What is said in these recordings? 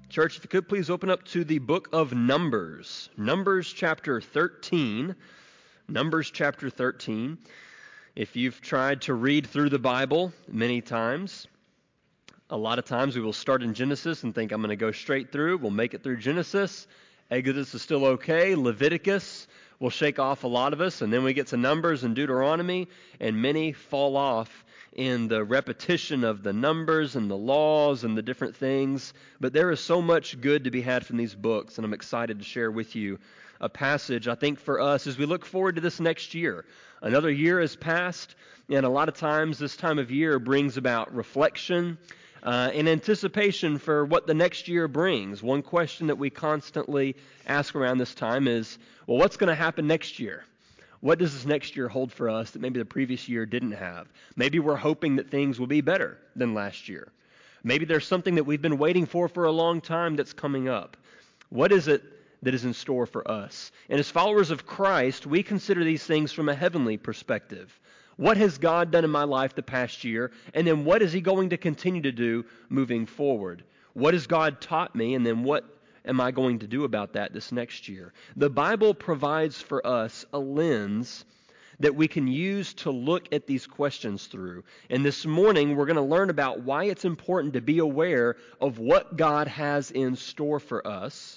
Church, if you could please open up to the book of Numbers. Numbers chapter 13. Numbers chapter 13. If you've tried to read through the Bible many times, a lot of times we will start in Genesis and think I'm going to go straight through. We'll make it through Genesis. Exodus is still okay. Leviticus will shake off a lot of us. And then we get to Numbers and Deuteronomy, and many fall off in the repetition of the numbers and the laws and the different things. But there is so much good to be had from these books, and I'm excited to share with you a passage, I think, for us as we look forward to this next year. Another year has passed, and a lot of times this time of year brings about reflection and anticipation for what the next year brings. One question that we constantly ask around this time is, well, what's going to happen next year? What does this next year hold for us that maybe the previous year didn't have? Maybe we're hoping that things will be better than last year. Maybe there's something that we've been waiting for a long time that's coming up. What is it that is in store for us? And as followers of Christ, we consider these things from a heavenly perspective. What has God done in my life the past year? And then what is He going to continue to do moving forward? What has God taught me? And then what am I going to do about that this next year? The Bible provides for us a lens that we can use to look at these questions through. And this morning, we're going to learn about why it's important to be aware of what God has in store for us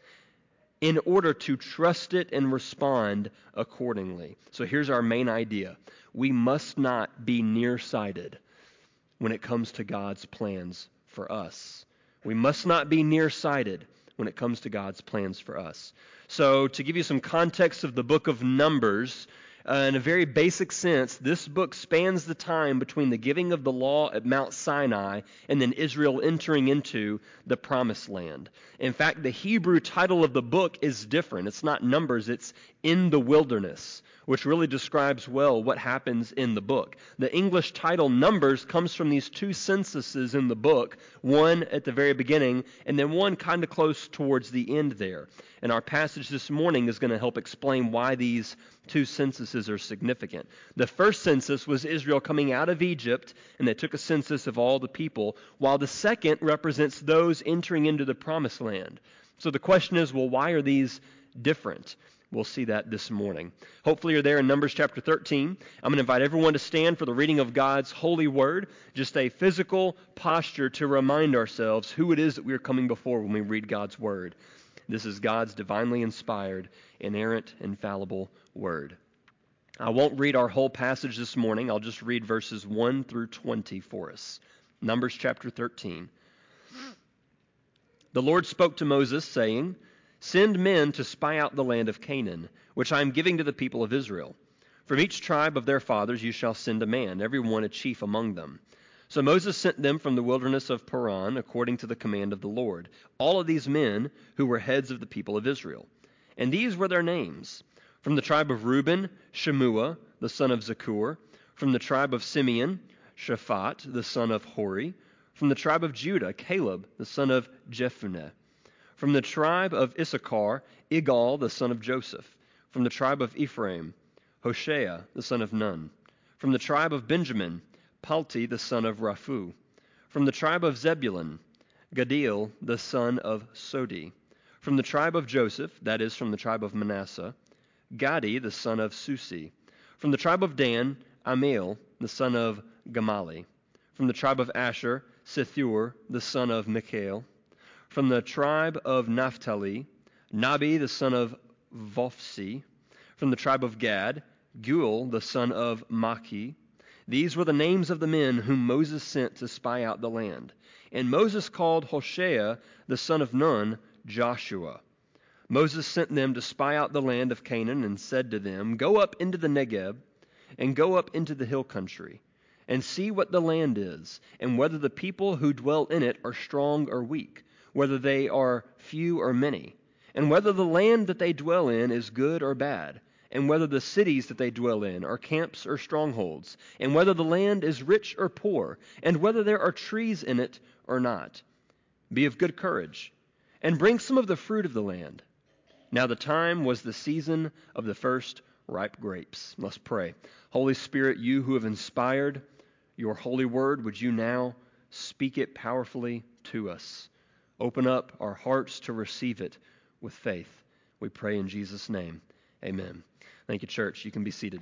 in order to trust it and respond accordingly. So here's our main idea. We must not be nearsighted when it comes to God's plans for us. We must not be nearsighted when it comes to God's plans for us. So to give you some context of the book of Numbers, in a very basic sense, this book spans the time between the giving of the law at Mount Sinai and then Israel entering into the Promised Land. In fact, the Hebrew title of the book is different. It's not Numbers, it's In the Wilderness, which really describes well what happens in the book. The English title Numbers comes from these two censuses in the book, one at the very beginning and then one kind of close towards the end there. And our passage this morning is going to help explain why these two censuses are significant. The first census was Israel coming out of Egypt, and they took a census of all the people, while the second represents those entering into the Promised Land. So the question is, well, why are these different? We'll see that this morning. Hopefully you're there in Numbers chapter 13. I'm going to invite everyone to stand for the reading of God's holy word, just a physical posture to remind ourselves who it is that we are coming before when we read God's word. This is God's divinely inspired, inerrant, infallible word. I won't read our whole passage this morning. I'll just read verses 1 through 20 for us. Numbers chapter 13. The Lord spoke to Moses, saying, "Send men to spy out the land of Canaan, which I am giving to the people of Israel. From each tribe of their fathers you shall send a man, every one a chief among them." So Moses sent them from the wilderness of Paran, according to the command of the Lord, all of these men who were heads of the people of Israel. And these were their names. From the tribe of Reuben, Shemua, the son of Zakur. From the tribe of Simeon, Shaphat, the son of Hori. From the tribe of Judah, Caleb, the son of Jephunneh. From the tribe of Issachar, Igal, the son of Joseph. From the tribe of Ephraim, Hoshea, the son of Nun. From the tribe of Benjamin, Palti, the son of Raphu. From the tribe of Zebulun, Gaddiel, the son of Sodi. From the tribe of Joseph, that is, from the tribe of Manasseh, Gadi, the son of Susi. From the tribe of Dan, Amiel, the son of Gamali. From the tribe of Asher, Sethur, the son of Michael. From the tribe of Naphtali, Nabi, the son of Vophsi. From the tribe of Gad, Guel, the son of Machi. These were the names of the men whom Moses sent to spy out the land. And Moses called Hoshea, the son of Nun, Joshua. Moses sent them to spy out the land of Canaan and said to them, "Go up into the Negeb and go up into the hill country and see what the land is, and whether the people who dwell in it are strong or weak, whether they are few or many, and whether the land that they dwell in is good or bad, and whether the cities that they dwell in are camps or strongholds, and whether the land is rich or poor, and whether there are trees in it or not. Be of good courage, and bring some of the fruit of the land." Now the time was the season of the first ripe grapes. Let's pray. Holy Spirit, you who have inspired your holy word, would you now speak it powerfully to us? Open up our hearts to receive it with faith. We pray in Jesus' name. Amen. Thank you, church. You can be seated.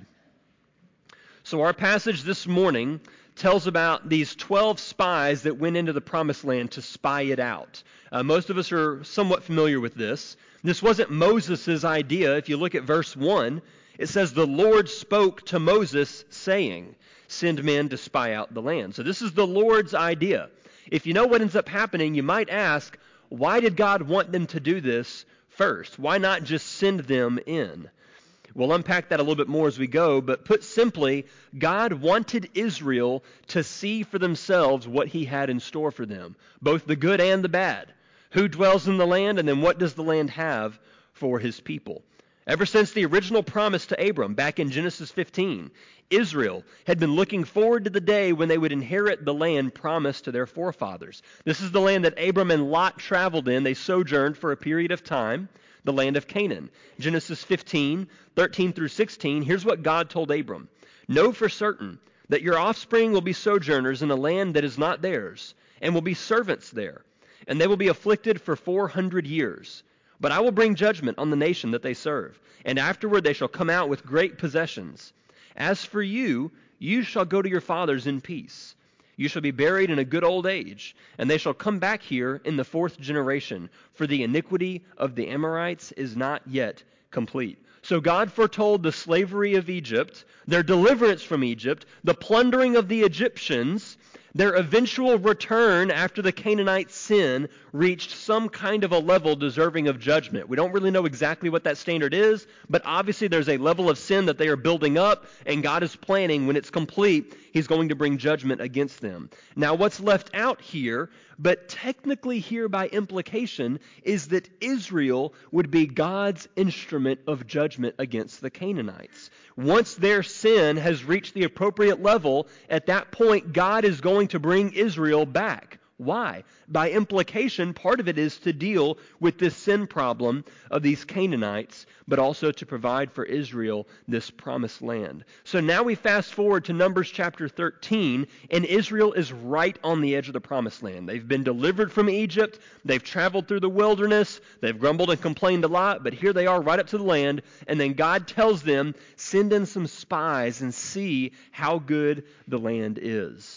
So our passage this morning tells about these 12 spies that went into the promised land to spy it out. Most of us are somewhat familiar with this. This wasn't Moses' idea. If you look at verse 1, it says, "The Lord spoke to Moses, saying, 'Send men to spy out the land.'" So this is the Lord's idea. If you know what ends up happening, you might ask, why did God want them to do this first? Why not just send them in? We'll unpack that a little bit more as we go, but put simply, God wanted Israel to see for themselves what he had in store for them, both the good and the bad. Who dwells in the land, and then what does the land have for his people? Ever since the original promise to Abram back in Genesis 15, Israel had been looking forward to the day when they would inherit the land promised to their forefathers. This is the land that Abram and Lot traveled in. They sojourned for a period of time, the land of Canaan. Genesis 15, 13 through 16, here's what God told Abram. "Know for certain that your offspring will be sojourners in a land that is not theirs, and will be servants there, and they will be afflicted for 400 years. But I will bring judgment on the nation that they serve, and afterward they shall come out with great possessions. As for you, you shall go to your fathers in peace. You shall be buried in a good old age, and they shall come back here in the 4th generation, for the iniquity of the Amorites is not yet complete." So God foretold the slavery of Egypt, their deliverance from Egypt, the plundering of the Egyptians, their eventual return after the Canaanite sin reached some kind of a level deserving of judgment. We don't really know exactly what that standard is, but obviously there's a level of sin that they are building up, and God is planning when it's complete, he's going to bring judgment against them. Now what's left out here, but technically here by implication, is that Israel would be God's instrument of judgment against the Canaanites. Once their sin has reached the appropriate level, at that point God is going to bring Israel back. Why? By implication, part of it is to deal with this sin problem of these Canaanites, but also to provide for Israel this promised land. So now we fast forward to Numbers chapter 13, and Israel is right on the edge of the promised land. They've been delivered from Egypt, they've traveled through the wilderness, they've grumbled and complained a lot, but here they are right up to the land, and then God tells them, send in some spies and see how good the land is.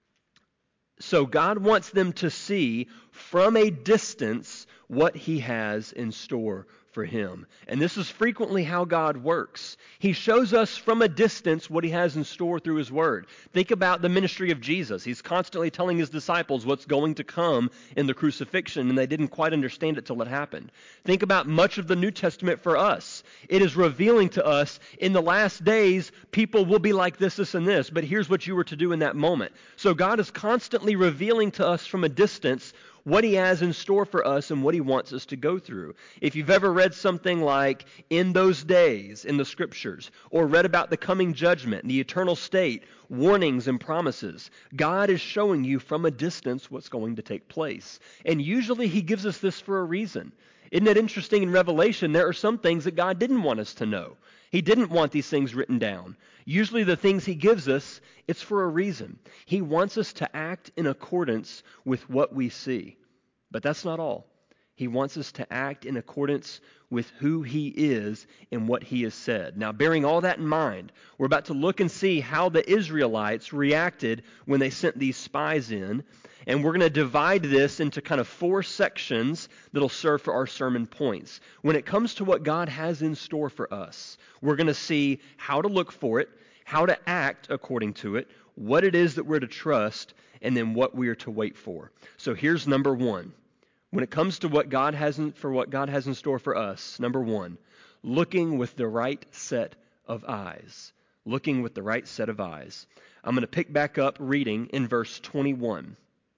So God wants them to see from a distance what he has in store for him. And this is frequently how God works. He shows us from a distance what he has in store through his word. Think about the ministry of Jesus. He's constantly telling his disciples what's going to come in the crucifixion, and they didn't quite understand it till it happened. Think about much of the New Testament for us. It is revealing to us in the last days, people will be like this, and this, but here's what you were to do in that moment. So God is constantly revealing to us from a distance what he has in store for us and what he wants us to go through. If you've ever read something like "in those days" in the scriptures, or read about the coming judgment, the eternal state, warnings and promises, God is showing you from a distance what's going to take place. And usually he gives us this for a reason. Isn't it interesting in Revelation, there are some things that God didn't want us to know. He didn't want these things written down. Usually the things he gives us, it's for a reason. He wants us to act in accordance with what we see. But that's not all. He wants us to act in accordance with who he is and what he has said. Now, bearing all that in mind, we're about to look and see how the Israelites reacted when they sent these spies in. And we're going to divide this into kind of 4 sections that'll serve for our sermon points. When it comes to what God has in store for us, we're going to see how to look for it, how to act according to it, what it is that we're to trust, and then what we are to wait for. So here's number 1. When it comes to what God has in store for us, number 1, looking with the right set of eyes. Looking with the right set of eyes. I'm going to pick back up reading in verse 21.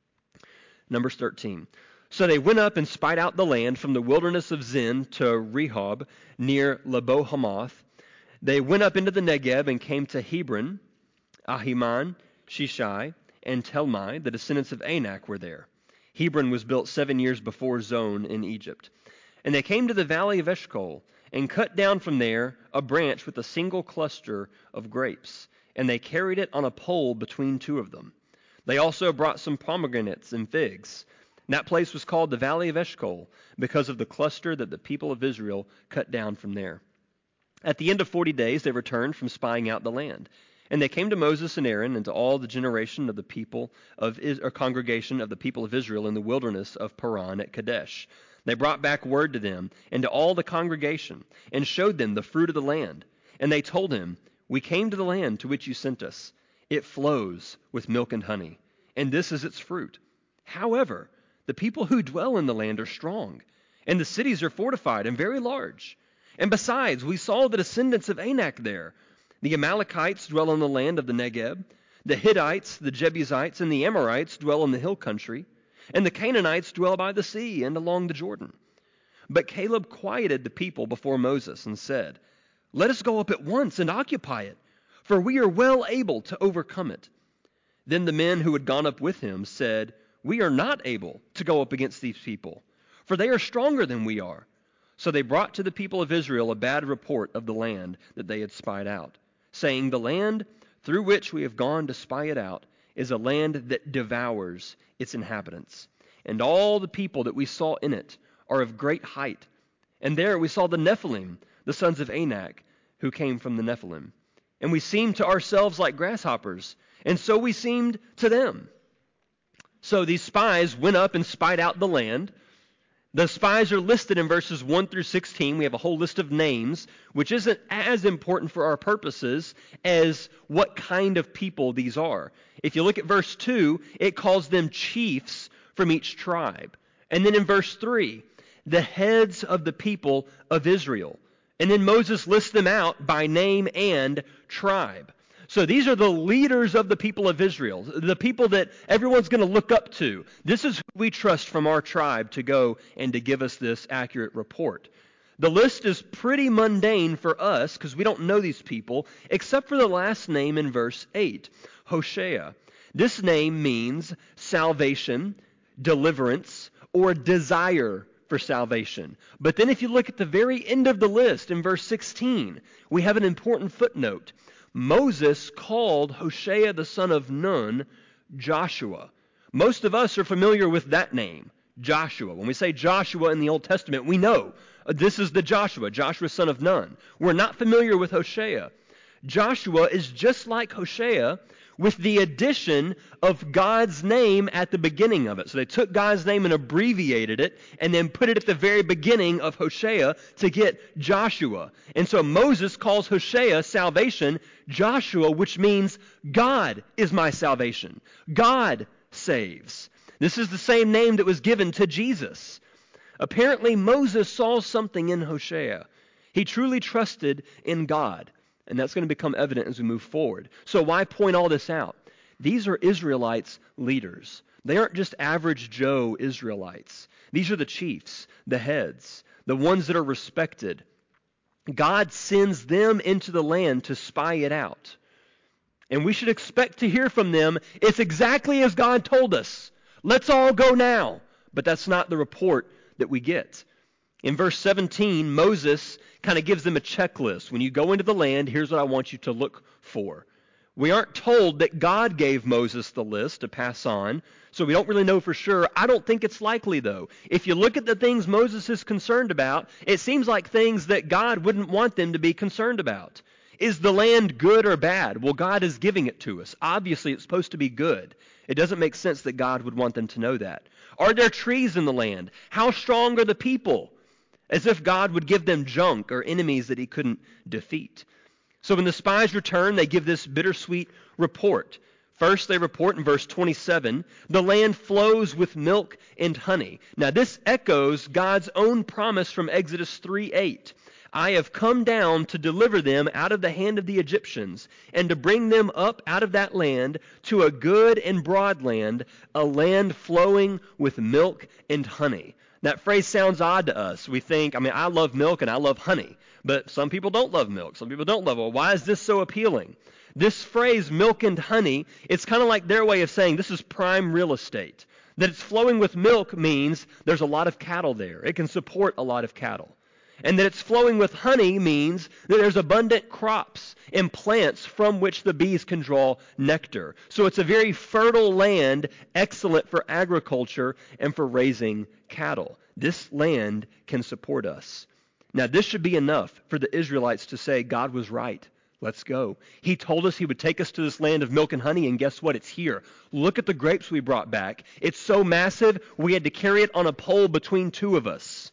Numbers 13. So they went up and spied out the land from the wilderness of Zin to Rehob near Lebo-Hamath. They went up into the Negeb and came to Hebron. Ahiman, Shishai, and Telmai, the descendants of Anak, were there. Hebron was built 7 years before Zon in Egypt. And they came to the valley of Eshcol and cut down from there a branch with a single cluster of grapes. And they carried it on a pole between 2 of them. They also brought some pomegranates and figs. And that place was called the Valley of Eshcol because of the cluster that the people of Israel cut down from there. At the end of 40 days, they returned from spying out the land. And they came to Moses and Aaron and to all the generation of the people of congregation of the people of Israel in the wilderness of Paran at Kadesh. They brought back word to them and to all the congregation and showed them the fruit of the land. And they told him, "We came to the land to which you sent us. It flows with milk and honey, and this is its fruit. However, the people who dwell in the land are strong, and the cities are fortified and very large. And besides, we saw the descendants of Anak there. The Amalekites dwell in the land of the Negeb. The Hittites, the Jebusites, and the Amorites dwell in the hill country. And the Canaanites dwell by the sea and along the Jordan." But Caleb quieted the people before Moses and said, "Let us go up at once and occupy it, for we are well able to overcome it." Then the men who had gone up with him said, "We are not able to go up against these people, for they are stronger than we are." So they brought to the people of Israel a bad report of the land that they had spied out, saying, "The land through which we have gone to spy it out is a land that devours its inhabitants. And all the people that we saw in it are of great height. And there we saw the Nephilim, the sons of Anak, who came from the Nephilim. And we seemed to ourselves like grasshoppers, and so we seemed to them." So these spies went up and spied out the land. The spies are listed in verses 1 through 16. We have a whole list of names, which isn't as important for our purposes as what kind of people these are. If you look at verse 2, it calls them chiefs from each tribe. And then in verse 3, the heads of the people of Israel. And then Moses lists them out by name and tribe. So these are the leaders of the people of Israel, the people that everyone's going to look up to. This is who we trust from our tribe to go and to give us this accurate report. The list is pretty mundane for us because we don't know these people, except for the last name in verse 8, Hoshea. This name means salvation, deliverance, or desire for salvation. But then if you look at the very end of the list in verse 16, we have an important footnote. Moses called Hoshea the son of Nun Joshua. Most of us are familiar with that name, Joshua. When we say Joshua in the Old Testament, we know this is the Joshua son of Nun. We're not familiar with Hoshea. Joshua is just like Hoshea with the addition of God's name at the beginning of it. So they took God's name and abbreviated it and then put it at the very beginning of Hoshea to get Joshua. And so Moses calls Hoshea salvation Joshua, which means God is my salvation. God saves. This is the same name that was given to Jesus. Apparently Moses saw something in Hoshea. He truly trusted in God. And that's going to become evident as we move forward. So why point all this out? These are Israelites' leaders. They aren't just average Joe Israelites. These are the chiefs, the heads, the ones that are respected. God sends them into the land to spy it out. And we should expect to hear from them, "It's exactly as God told us. Let's all go now." But that's not the report that we get. In verse 17, Moses kind of gives them a checklist. When you go into the land, here's what I want you to look for. We aren't told that God gave Moses the list to pass on, so we don't really know for sure. I don't think it's likely, though. If you look at the things Moses is concerned about, it seems like things that God wouldn't want them to be concerned about. Is the land good or bad? Well, God is giving it to us. Obviously, it's supposed to be good. It doesn't make sense that God would want them to know that. Are there trees in the land? How strong are the people? As if God would give them junk or enemies that he couldn't defeat. So when the spies return, they give this bittersweet report. First, they report in verse 27, "The land flows with milk and honey." Now this echoes God's own promise from Exodus 3:8. "I have come down to deliver them out of the hand of the Egyptians, and to bring them up out of that land to a good and broad land, a land flowing with milk and honey." That phrase sounds odd to us. We think, I love milk and I love honey, but some people don't love milk. Some people don't love it. Well, why is this so appealing? This phrase, milk and honey, it's kind of like their way of saying this is prime real estate. That it's flowing with milk means there's a lot of cattle there. It can support a lot of cattle. And that it's flowing with honey means that there's abundant crops and plants from which the bees can draw nectar. So it's a very fertile land, excellent for agriculture and for raising cattle. This land can support us. Now, this should be enough for the Israelites to say, God was right. Let's go. He told us he would take us to this land of milk and honey, and guess what? It's here. Look at the grapes we brought back. It's so massive, we had to carry it on a pole between two of us.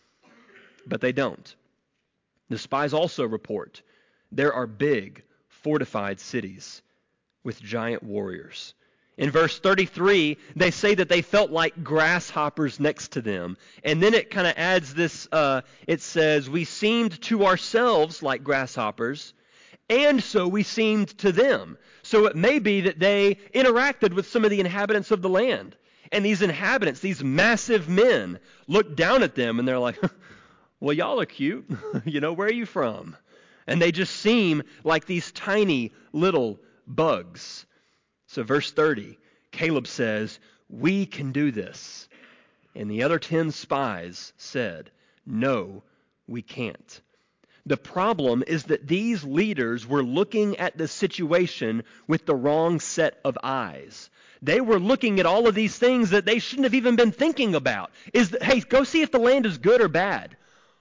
But they don't. The spies also report there are big, fortified cities with giant warriors. In verse 33, they say that they felt like grasshoppers next to them. And then it kind of adds this, it says, we seemed to ourselves like grasshoppers, and so we seemed to them. So it may be that they interacted with some of the inhabitants of the land. And these inhabitants, these massive men, look down at them and they're like, well, y'all are cute. Where are you from? And they just seem like these tiny little bugs. So verse 30, Caleb says, we can do this. And the other 10 spies said, no, we can't. The problem is that these leaders were looking at the situation with the wrong set of eyes. They were looking at all of these things that they shouldn't have even been thinking about. Hey, go see if the land is good or bad.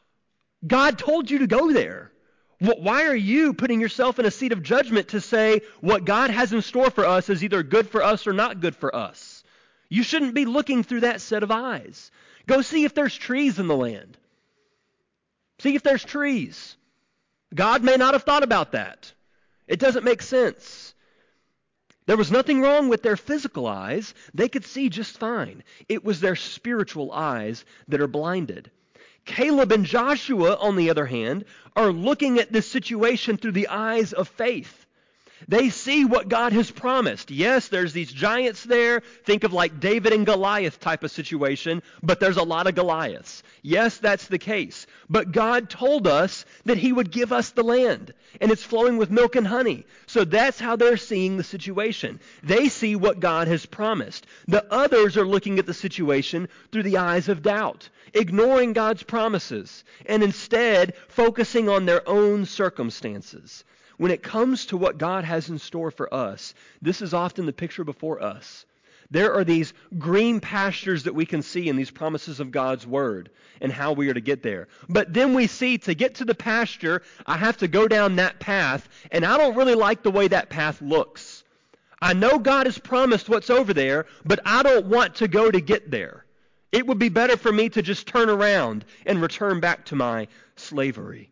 God told you to go there. Why are you putting yourself in a seat of judgment to say what God has in store for us is either good for us or not good for us? You shouldn't be looking through that set of eyes. Go see if there's trees in the land. See if there's trees. God may not have thought about that. It doesn't make sense. There was nothing wrong with their physical eyes. They could see just fine. It was their spiritual eyes that are blinded. Caleb and Joshua, on the other hand, are looking at this situation through the eyes of faith. They see what God has promised. Yes, there's these giants there. Think of like David and Goliath type of situation, but there's a lot of Goliaths. Yes, that's the case. But God told us that he would give us the land, and it's flowing with milk and honey. So that's how they're seeing the situation. They see what God has promised. The others are looking at the situation through the eyes of doubt, ignoring God's promises, and instead focusing on their own circumstances. When it comes to what God has in store for us, this is often the picture before us. There are these green pastures that we can see in these promises of God's word and how we are to get there. But then we see to get to the pasture, I have to go down that path, and I don't really like the way that path looks. I know God has promised what's over there, but I don't want to go to get there. It would be better for me to just turn around and return back to my slavery.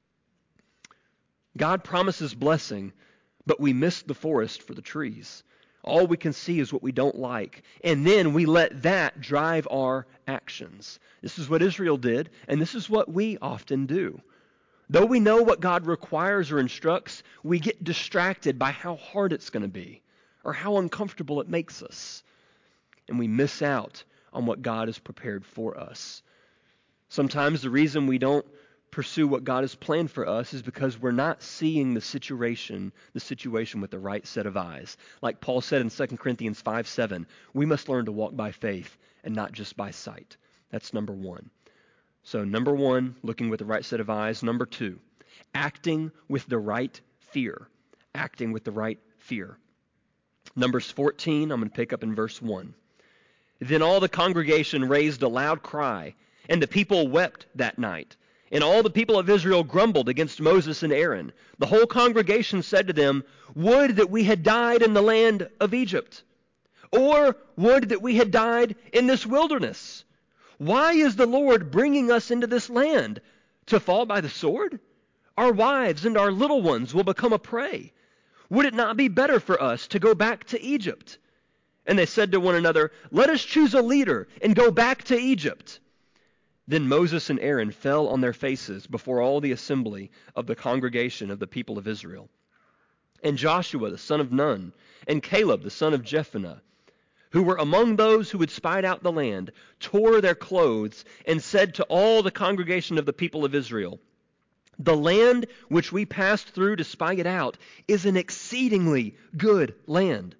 God promises blessing, but we miss the forest for the trees. All we can see is what we don't like, and then we let that drive our actions. This is what Israel did, and this is what we often do. Though we know what God requires or instructs, we get distracted by how hard it's going to be or how uncomfortable it makes us, and we miss out on what God has prepared for us. Sometimes the reason we don't pursue what God has planned for us is because we're not seeing the situation with the right set of eyes. Like Paul said in 2 Corinthians 5:7, we must learn to walk by faith and not just by sight. That's number one. So number one, looking with the right set of eyes. Number two, acting with the right fear. Acting with the right fear. Numbers 14, I'm going to pick up in verse 1. Then all the congregation raised a loud cry, and the people wept that night. And all the people of Israel grumbled against Moses and Aaron. The whole congregation said to them, would that we had died in the land of Egypt, or would that we had died in this wilderness. Why is the Lord bringing us into this land? To fall by the sword? Our wives and our little ones will become a prey. Would it not be better for us to go back to Egypt? And they said to one another, let us choose a leader and go back to Egypt. Then Moses and Aaron fell on their faces before all the assembly of the congregation of the people of Israel. And Joshua the son of Nun, and Caleb the son of Jephunneh, who were among those who had spied out the land, tore their clothes and said to all the congregation of the people of Israel, the land which we passed through to spy it out is an exceedingly good land.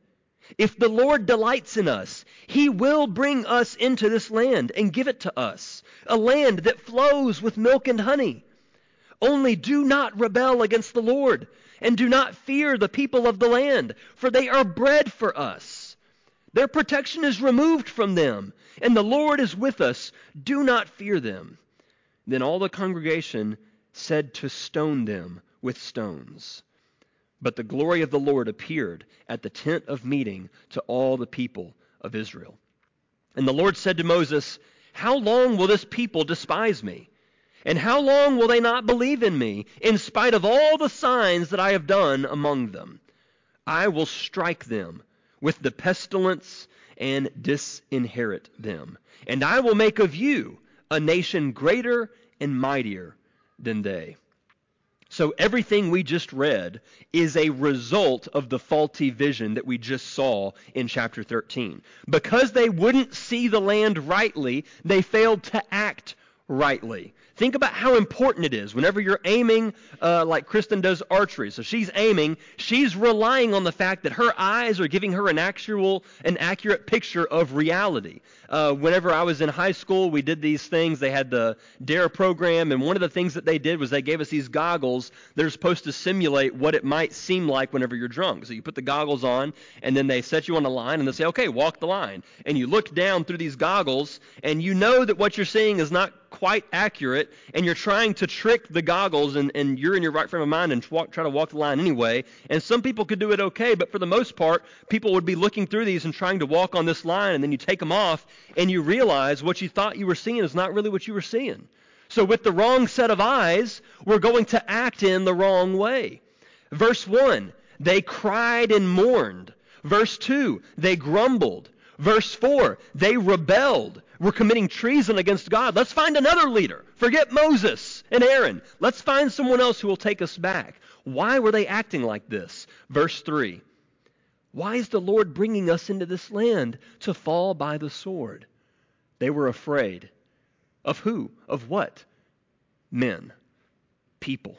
If the Lord delights in us, He will bring us into this land and give it to us, a land that flows with milk and honey. Only do not rebel against the Lord, and do not fear the people of the land, for they are bread for us. Their protection is removed from them, and the Lord is with us. Do not fear them." Then all the congregation said to stone them with stones. But the glory of the Lord appeared at the tent of meeting to all the people of Israel. And the Lord said to Moses, "How long will this people despise me? And how long will they not believe in me, in spite of all the signs that I have done among them? I will strike them with the pestilence and disinherit them. And I will make of you a nation greater and mightier than they." So everything we just read is a result of the faulty vision that we just saw in chapter 13. Because they wouldn't see the land rightly, they failed to act rightly. Think about how important it is whenever you're aiming like Kristen does archery. So she's aiming, she's relying on the fact that her eyes are giving her an accurate picture of reality. Whenever I was in high school, we did these things. They had the DARE program, and one of the things that they did was they gave us these goggles that are supposed to simulate what it might seem like whenever you're drunk. So you put the goggles on, and then they set you on a line, and they say, "Okay, walk the line." And you look down through these goggles, and you know that what you're seeing is not quite accurate, and you're trying to trick the goggles, and you're in your right frame of mind and try to walk the line anyway. And some people could do it okay, but for the most part, people would be looking through these and trying to walk on this line, and then you take them off, and you realize what you thought you were seeing is not really what you were seeing. So with the wrong set of eyes, we're going to act in the wrong way. Verse 1, they cried and mourned. Verse 2, they grumbled. Verse 4, they rebelled. We're committing treason against God. Let's find another leader. Forget Moses and Aaron. Let's find someone else who will take us back. Why were they acting like this? Verse 3, why is the Lord bringing us into this land to fall by the sword? They were afraid. Of who? Of what? Men. People.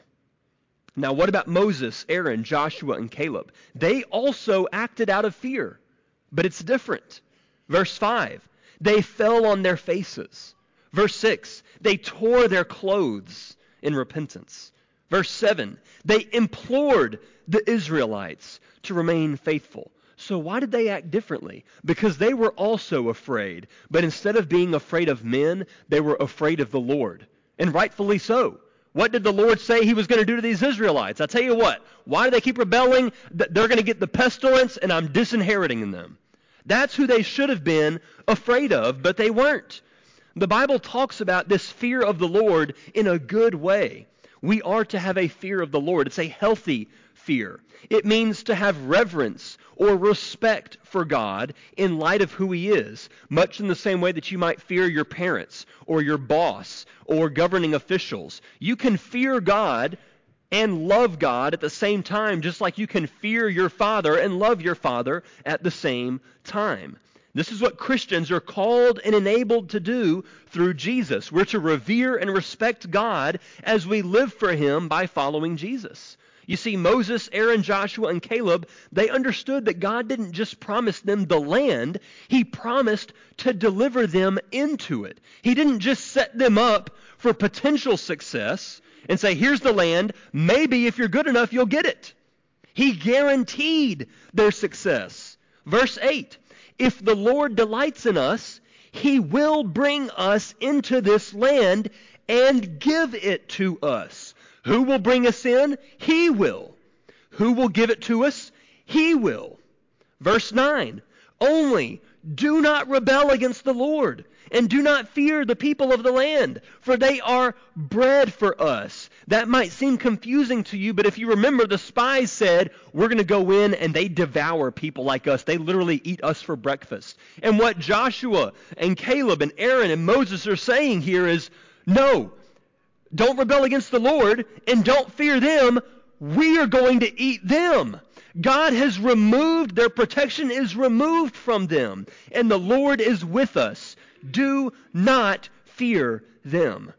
Now what about Moses, Aaron, Joshua, and Caleb? They also acted out of fear, but it's different. Verse 5, they fell on their faces. Verse 6, they tore their clothes in repentance. Verse 7, they implored the Israelites to remain faithful. So why did they act differently? Because they were also afraid. But instead of being afraid of men, they were afraid of the Lord. And rightfully so. What did the Lord say He was going to do to these Israelites? I'll tell you what. Why do they keep rebelling? They're going to get the pestilence, and I'm disinheriting them. That's who they should have been afraid of, but they weren't. The Bible talks about this fear of the Lord in a good way. We are to have a fear of the Lord. It's a healthy fear. It means to have reverence or respect for God in light of who He is, much in the same way that you might fear your parents or your boss or governing officials. You can fear God and love God at the same time, just like you can fear your father and love your father at the same time. This is what Christians are called and enabled to do through Jesus. We're to revere and respect God as we live for Him by following Jesus. You see, Moses, Aaron, Joshua, and Caleb, they understood that God didn't just promise them the land, He promised to deliver them into it. He didn't just set them up for potential success and say, here's the land, maybe if you're good enough, you'll get it. He guaranteed their success. Verse 8, if the Lord delights in us, He will bring us into this land and give it to us. Who will bring us in? He will. Who will give it to us? He will. Verse 9, only do not rebel against the Lord, and do not fear the people of the land, for they are bread for us. That might seem confusing to you, but if you remember, the spies said, we're going to go in and they devour people like us. They literally eat us for breakfast. And what Joshua and Caleb and Aaron and Moses are saying here is, no, don't rebel against the Lord and don't fear them. We are going to eat them. God has removed, their protection is removed from them, and the Lord is with us. Do not fear them.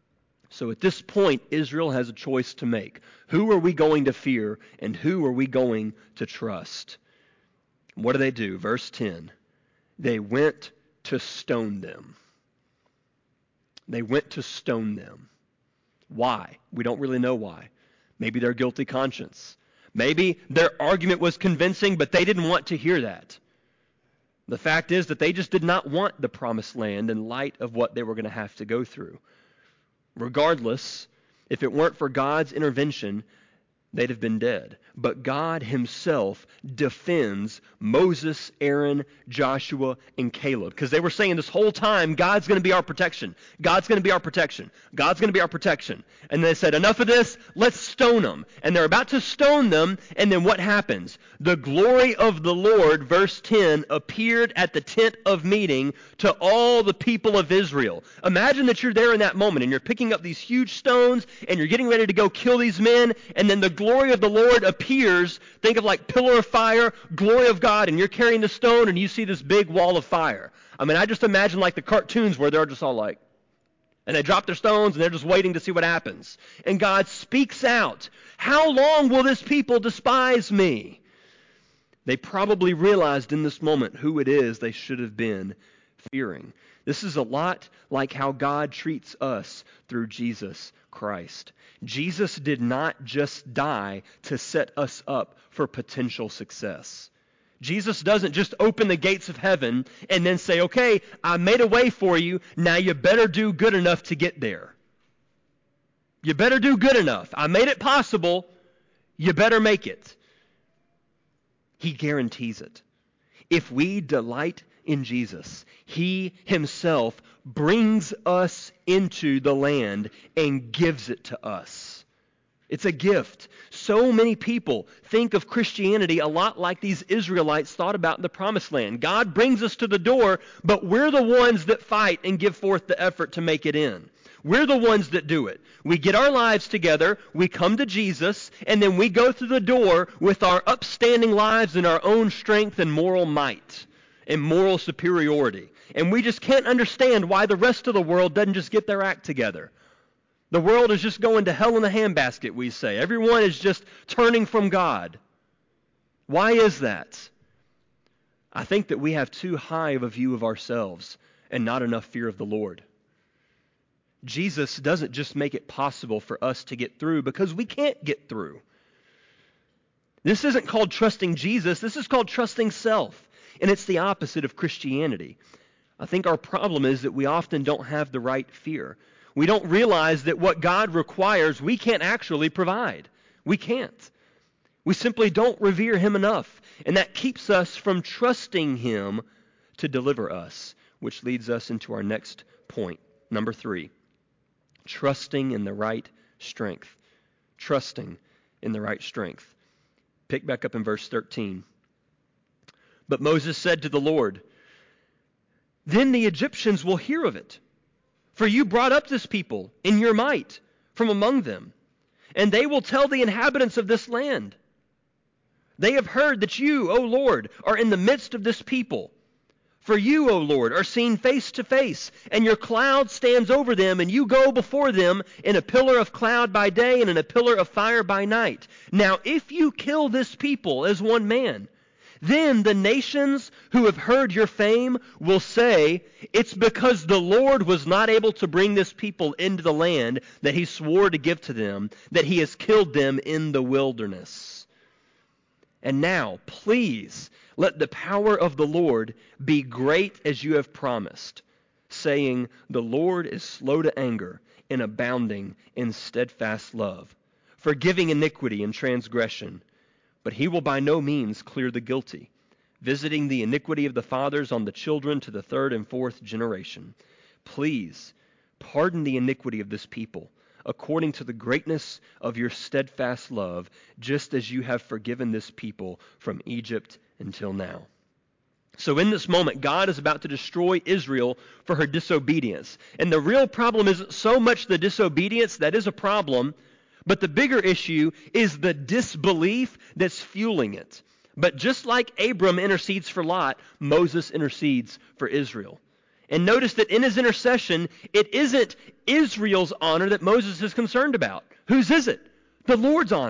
So at this point, Israel has a choice to make. Who are we going to fear, and who are we going to trust? What do? Verse 10. They went to stone them. They went to stone them. Why? We don't really know why. Maybe their guilty conscience. Maybe their argument was convincing, but they didn't want to hear that. The fact is that they just did not want the promised land in light of what they were going to have to go through. Regardless, if it weren't for God's intervention, they'd have been dead. But God himself defends Moses, Aaron, Joshua, and Caleb. Because they were saying this whole time, God's going to be our protection. God's going to be our protection. God's going to be our protection. And they said, enough of this, let's stone them. And they're about to stone them, and then what happens? The glory of the Lord, verse 10, appeared at the tent of meeting to all the people of Israel. Imagine that you're there in that moment, and you're picking up these huge stones, and you're getting ready to go kill these men, and then the glory of the Lord appears. Think of like pillar of fire, glory of God, and you're carrying the stone, and you see this big wall of fire. I mean, I just imagine like the cartoons where they're just all like, and they drop their stones, and they're just waiting to see what happens. And God speaks out, how long will this people despise me? They probably realized in this moment who it is they should have been fearing. This is a lot like how God treats us through Jesus Christ. Jesus did not just die to set us up for potential success. Jesus doesn't just open the gates of heaven and then say, okay, I made a way for you, now you better do good enough to get there. You better do good enough. I made it possible, you better make it. He guarantees it. If we delight in Jesus, he himself brings us into the land and gives it to us. It's a gift. So many people think of Christianity a lot like these Israelites thought about the promised land. God brings us to the door, but we're the ones that fight and give forth the effort to make it in. We're the ones that do it. We get our lives together, we come to Jesus, and then we go through the door with our upstanding lives in our own strength and moral might and moral superiority. And we just can't understand why the rest of the world doesn't just get their act together. The world is just going to hell in a handbasket, we say. Everyone is just turning from God. Why is that? I think that we have too high of a view of ourselves and not enough fear of the Lord. Jesus doesn't just make it possible for us to get through because we can't get through. This isn't called trusting Jesus. This is called trusting self. And it's the opposite of Christianity. I think our problem is that we often don't have the right fear. We don't realize that what God requires, we can't actually provide. We can't. We simply don't revere him enough. And that keeps us from trusting him to deliver us, which leads us into our next point. Number 3, trusting in the right strength. Trusting in the right strength. Pick back up in verse 13. But Moses said to the Lord, "Then the Egyptians will hear of it. For you brought up this people in your might from among them, and they will tell the inhabitants of this land. They have heard that you, O Lord, are in the midst of this people. For you, O Lord, are seen face to face, and your cloud stands over them, and you go before them in a pillar of cloud by day and in a pillar of fire by night. Now if you kill this people as one man, then the nations who have heard your fame will say, it's because the Lord was not able to bring this people into the land that he swore to give to them, that he has killed them in the wilderness. And now, please, let the power of the Lord be great as you have promised, saying, the Lord is slow to anger and abounding in steadfast love, forgiving iniquity and transgression. But he will by no means clear the guilty, visiting the iniquity of the fathers on the children to the 3rd and 4th generation. Please, pardon the iniquity of this people, according to the greatness of your steadfast love, just as you have forgiven this people from Egypt until now." So in this moment, God is about to destroy Israel for her disobedience. And the real problem isn't so much the disobedience, that is a problem, but the bigger issue is the disbelief that's fueling it. But just like Abram intercedes for Lot, Moses intercedes for Israel. And notice that in his intercession, it isn't Israel's honor that Moses is concerned about. Whose is it? The Lord's honor.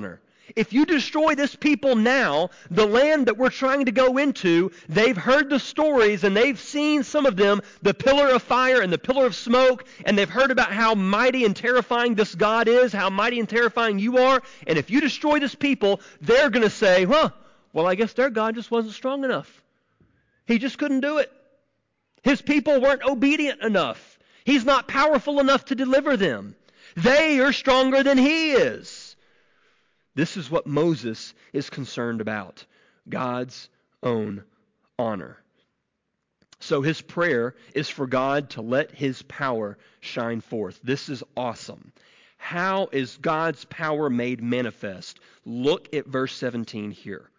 If you destroy this people now, the land that we're trying to go into, they've heard the stories and they've seen, some of them, the pillar of fire and the pillar of smoke, and they've heard about how mighty and terrifying this God is, how mighty and terrifying you are. And if you destroy this people, they're going to say, well, I guess their God just wasn't strong enough. He just couldn't do it. His people weren't obedient enough. He's not powerful enough to deliver them. They are stronger than he is. This is what Moses is concerned about, God's own honor. So his prayer is for God to let his power shine forth. This is awesome. How is God's power made manifest? Look at verse 17 here.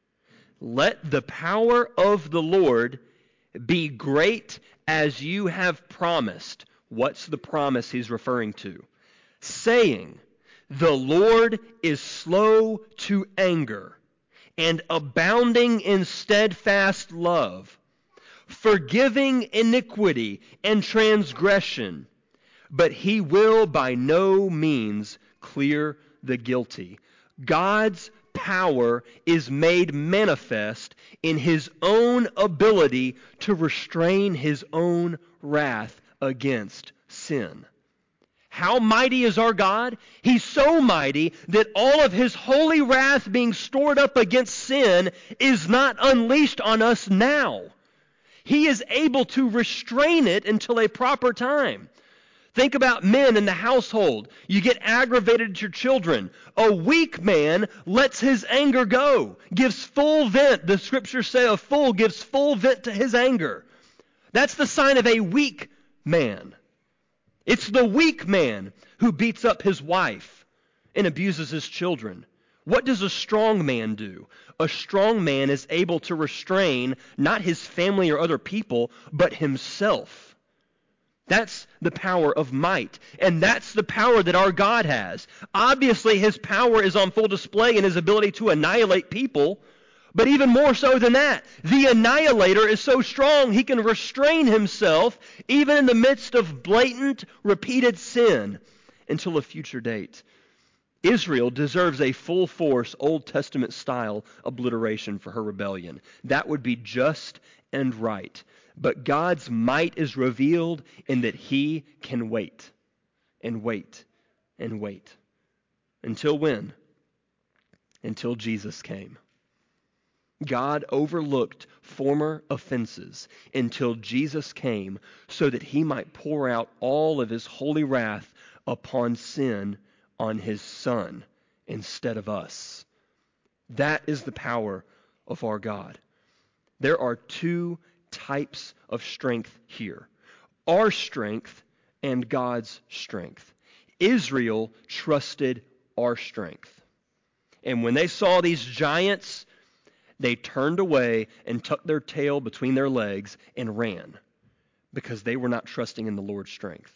Let the power of the Lord be great as you have promised. What's the promise he's referring to? Saying, the Lord is slow to anger and abounding in steadfast love, forgiving iniquity and transgression, but he will by no means clear the guilty. God's power is made manifest in his own ability to restrain his own wrath against sin. How mighty is our God? He's so mighty that all of his holy wrath being stored up against sin is not unleashed on us now. He is able to restrain it until a proper time. Think about men in the household. You get aggravated at your children. A weak man lets his anger go, gives full vent. The scriptures say a fool gives full vent to his anger. That's the sign of a weak man. It's the weak man who beats up his wife and abuses his children. What does a strong man do? A strong man is able to restrain not his family or other people, but himself. That's the power of might. And that's the power that our God has. Obviously, his power is on full display in his ability to annihilate people. But even more so than that, the annihilator is so strong he can restrain himself even in the midst of blatant, repeated sin until a future date. Israel deserves a full force Old Testament style obliteration for her rebellion. That would be just and right. But God's might is revealed in that he can wait and wait and wait. Until when? Until Jesus came. God overlooked former offenses until Jesus came so that he might pour out all of his holy wrath upon sin on his Son instead of us. That is the power of our God. There are two types of strength here. Our strength and God's strength. Israel trusted our strength. And when they saw these giants, they turned away and tucked their tail between their legs and ran because they were not trusting in the Lord's strength.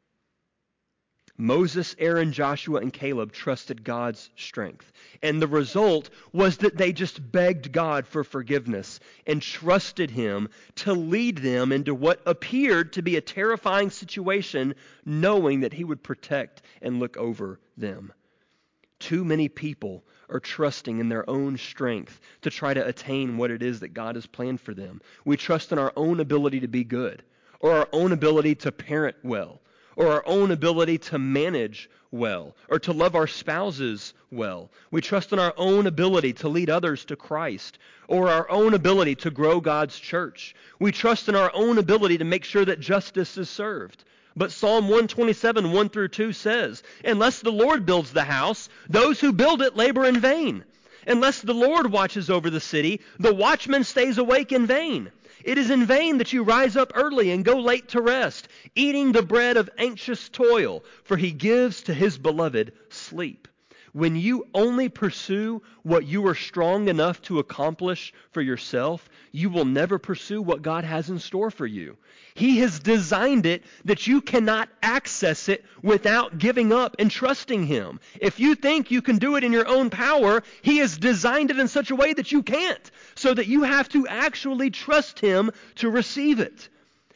Moses, Aaron, Joshua, and Caleb trusted God's strength. And the result was that they just begged God for forgiveness and trusted him to lead them into what appeared to be a terrifying situation, knowing that he would protect and look over them. Too many people are trusting in their own strength to try to attain what it is that God has planned for them. We trust in our own ability to be good, or our own ability to parent well, or our own ability to manage well, or to love our spouses well. We trust in our own ability to lead others to Christ, or our own ability to grow God's church. We trust in our own ability to make sure that justice is served. But Psalm 127, 1 through 2 says, unless the Lord builds the house, those who build it labor in vain. Unless the Lord watches over the city, the watchman stays awake in vain. It is in vain that you rise up early and go late to rest, eating the bread of anxious toil, for he gives to his beloved sleep. When you only pursue what you are strong enough to accomplish for yourself, you will never pursue what God has in store for you. He has designed it that you cannot access it without giving up and trusting him. If you think you can do it in your own power, he has designed it in such a way that you can't, so that you have to actually trust him to receive it.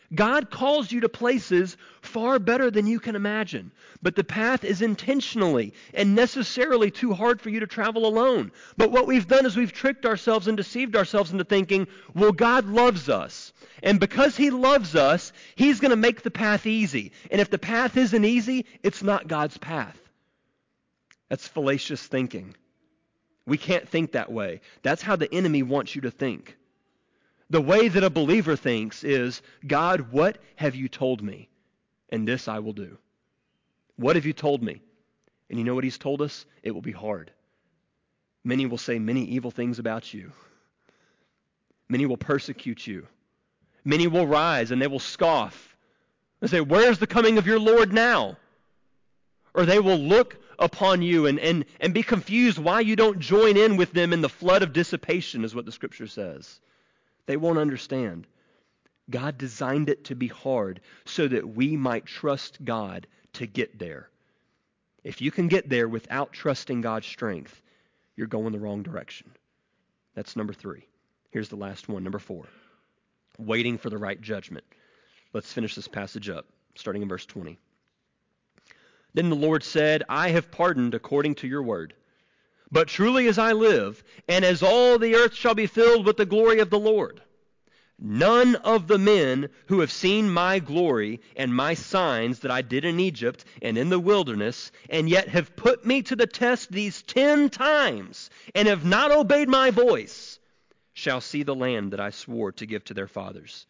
God calls you to places far better than you can imagine. But the path is intentionally and necessarily too hard for you to travel alone. But what we've done is we've tricked ourselves and deceived ourselves into thinking, well, God loves us. And because He loves us, He's going to make the path easy. And if the path isn't easy, it's not God's path. That's fallacious thinking. We can't think that way. That's how the enemy wants you to think. The way that a believer thinks is, God, what have you told me? And this I will do. What have you told me? And you know what He's told us? It will be hard. Many will say many evil things about you. Many will persecute you. Many will rise and they will scoff and say, where's the coming of your Lord now? Or they will look upon you and be confused why you don't join in with them in the flood of dissipation, is what the Scripture says. They won't understand. God designed it to be hard so that we might trust God to get there. If you can get there without trusting God's strength, you're going the wrong direction. That's number 3. Here's the last one, number 4. Waiting for the right judgment. Let's finish this passage up, starting in verse 20. Then the Lord said, I have pardoned according to your word. But truly as I live, and as all the earth shall be filled with the glory of the Lord, none of the men who have seen my glory and my signs that I did in Egypt and in the wilderness, and yet have put me to the test these 10 times, and have not obeyed my voice, shall see the land that I swore to give to their fathers.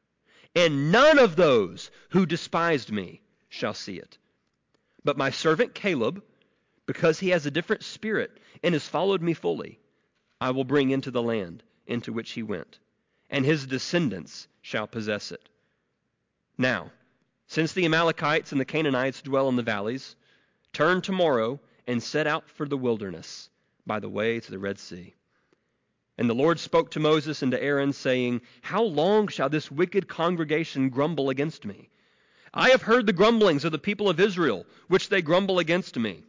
And none of those who despised me shall see it. But my servant Caleb, because he has a different spirit and has followed me fully, I will bring into the land into which he went, and his descendants shall possess it. Now, since the Amalekites and the Canaanites dwell in the valleys, turn tomorrow and set out for the wilderness by the way to the Red Sea. And the Lord spoke to Moses and to Aaron, saying, How long shall this wicked congregation grumble against me? I have heard the grumblings of the people of Israel, which they grumble against me.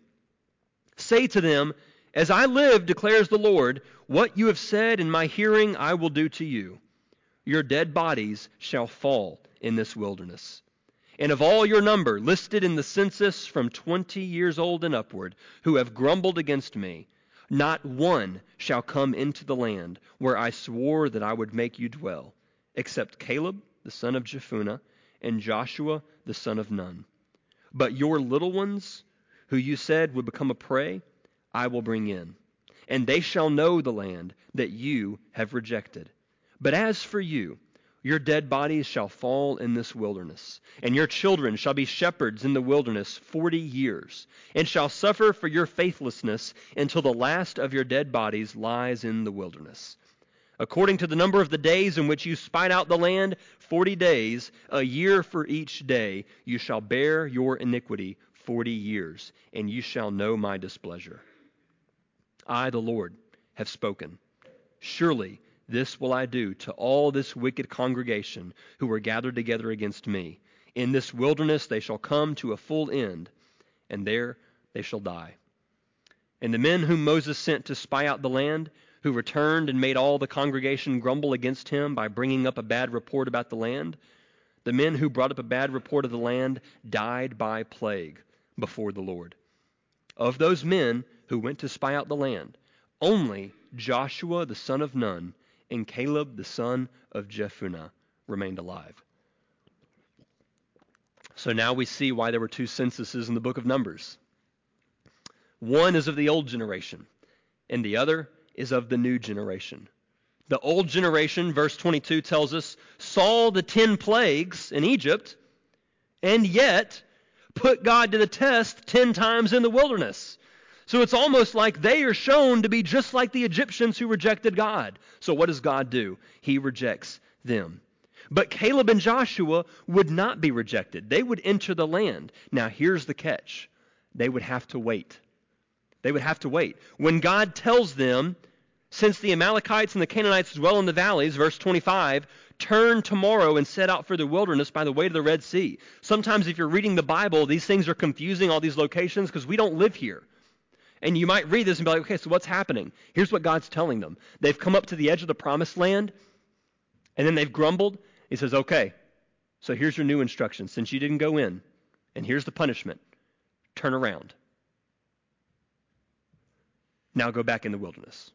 Say to them, As I live, declares the Lord, what you have said in my hearing I will do to you. Your dead bodies shall fall in this wilderness. And of all your number, listed in the census from 20 years old and upward, who have grumbled against me, not one shall come into the land where I swore that I would make you dwell, except Caleb the son of Jephunneh, and Joshua the son of Nun. But your little ones, who you said would become a prey, I will bring in, and they shall know the land that you have rejected. But as for you, your dead bodies shall fall in this wilderness, and your children shall be shepherds in the wilderness 40 years, and shall suffer for your faithlessness until the last of your dead bodies lies in the wilderness. According to the number of the days in which you spied out the land, 40 days, a year for each day, you shall bear your iniquity 40 years, and you shall know my displeasure. I, the Lord, have spoken. Surely this will I do to all this wicked congregation who are gathered together against me. In this wilderness they shall come to a full end, and there they shall die. And the men whom Moses sent to spy out the land, who returned and made all the congregation grumble against him by bringing up a bad report about the land, the men who brought up a bad report of the land died by plague before the Lord. Of those men who went to spy out the land, only Joshua the son of Nun and Caleb the son of Jephunneh remained alive. So now we see why there were 2 censuses in the book of Numbers. One is of the old generation, and the other is of the new generation. The old generation, verse 22 tells us, saw the 10 plagues in Egypt, and yet put God to the test 10 times in the wilderness. So it's almost like they are shown to be just like the Egyptians who rejected God. So what does God do? He rejects them. But Caleb and Joshua would not be rejected. They would enter the land. Now here's the catch. They would have to wait. They would have to wait. When God tells them, since the Amalekites and the Canaanites dwell in the valleys, verse 25, turn tomorrow and set out for the wilderness by the way to the Red Sea. Sometimes if you're reading the Bible, these things are confusing, all these locations, because we don't live here. And you might read this and be like, okay, so what's happening? Here's what God's telling them. They've come up to the edge of the promised land, and then they've grumbled. He says, okay, So here's your new instruction. Since you didn't go in, and here's the punishment. Turn around. Now go back in the wilderness.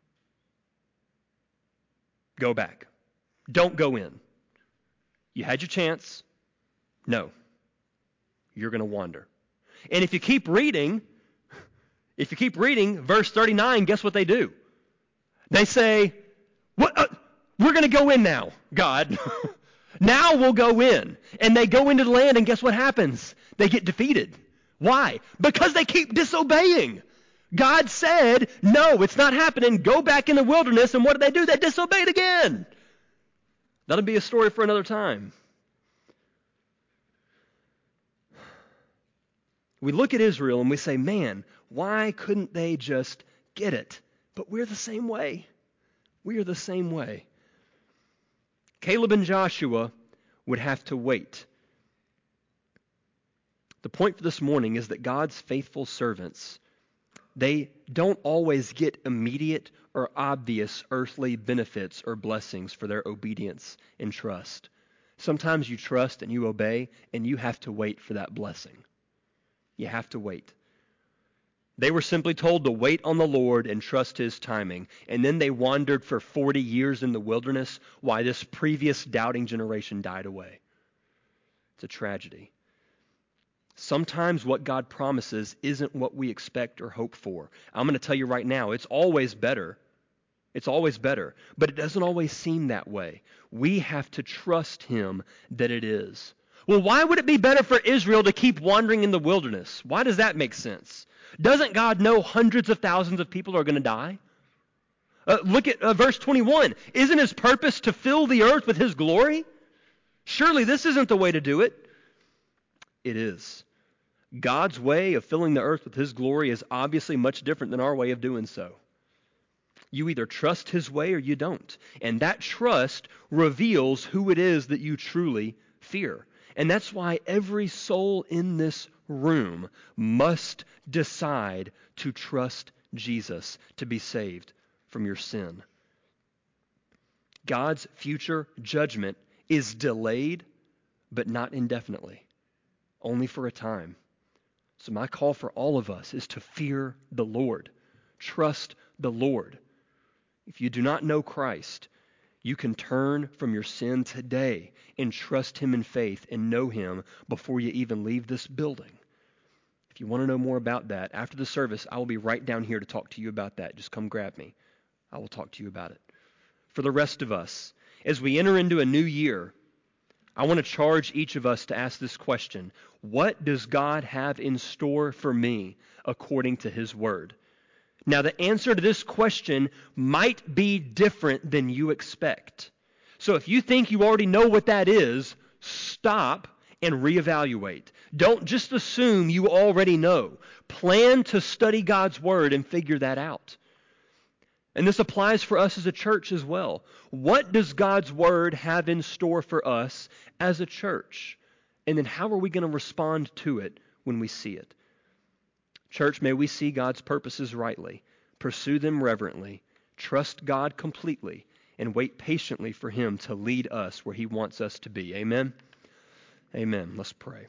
Go back. Don't go in. You had your chance. No. You're going to wander. And if you keep reading, verse 39, guess what they do? They say, "What? We're going to go in now, God." Now we'll go in. And they go into the land, and guess what happens? They get defeated. Why? Because they keep disobeying. God said, no, it's not happening. Go back in the wilderness. And what do? They disobeyed again. That'll be a story for another time. We look at Israel and we say, man, why couldn't they just get it? But we're the same way. We are the same way. Caleb and Joshua would have to wait. The point for this morning is that God's faithful servants, they don't always get immediate or obvious earthly benefits or blessings for their obedience and trust. Sometimes you trust and you obey, and you have to wait for that blessing. You have to wait. They were simply told to wait on the Lord and trust His timing. And then they wandered for 40 years in the wilderness while this previous doubting generation died away. It's a tragedy. Sometimes what God promises isn't what we expect or hope for. I'm going to tell you right now, it's always better. It's always better. But it doesn't always seem that way. We have to trust Him that it is. Well, why would it be better for Israel to keep wandering in the wilderness? Why does that make sense? Doesn't God know hundreds of thousands of people are going to die? Look at verse 21. Isn't His purpose to fill the earth with His glory? Surely this isn't the way to do it. It is. God's way of filling the earth with His glory is obviously much different than our way of doing so. You either trust His way or you don't. And that trust reveals who it is that you truly fear. And that's why every soul in this room must decide to trust Jesus to be saved from your sin. God's future judgment is delayed, but not indefinitely, only for a time. So my call for all of us is to fear the Lord. Trust the Lord. If you do not know Christ, you can turn from your sin today and trust Him in faith and know Him before you even leave this building. If you want to know more about that, after the service, I will be right down here to talk to you about that. Just come grab me. I will talk to you about it. For the rest of us, as we enter into a new year, I want to charge each of us to ask this question. What does God have in store for me according to His Word? Now, the answer to this question might be different than you expect. So if you think you already know what that is, stop and reevaluate. Don't just assume you already know. Plan to study God's Word and figure that out. And this applies for us as a church as well. What does God's Word have in store for us as a church? And then how are we going to respond to it when we see it? Church, may we see God's purposes rightly, pursue them reverently, trust God completely, and wait patiently for Him to lead us where He wants us to be. Amen? Amen. Let's pray.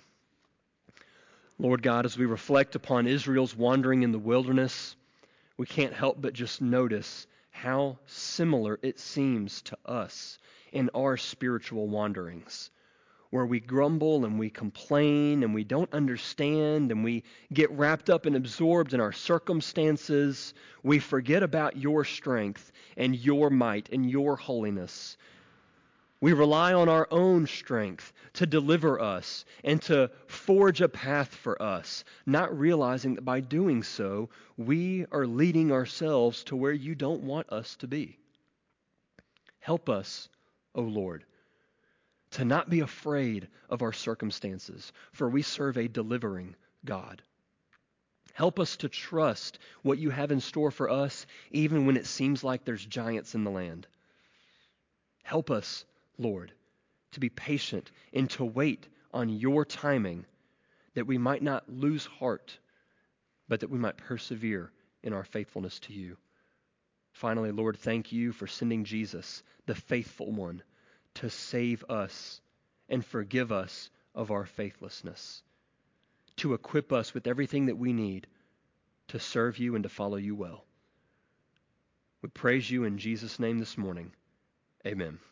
Lord God, as we reflect upon Israel's wandering in the wilderness, we can't help but just notice how similar it seems to us in our spiritual wanderings, where we grumble and we complain and we don't understand and we get wrapped up and absorbed in our circumstances. We forget about your strength and your might and your holiness. We rely on our own strength to deliver us and to forge a path for us, not realizing that by doing so, we are leading ourselves to where you don't want us to be. Help us, O Lord, to not be afraid of our circumstances, for we serve a delivering God. Help us to trust what you have in store for us, even when it seems like there's giants in the land. Help us, Lord, to be patient and to wait on your timing, that we might not lose heart, but that we might persevere in our faithfulness to you. Finally, Lord, thank you for sending Jesus, the faithful one, to save us and forgive us of our faithlessness, to equip us with everything that we need to serve you and to follow you well. We praise you in Jesus' name this morning. Amen.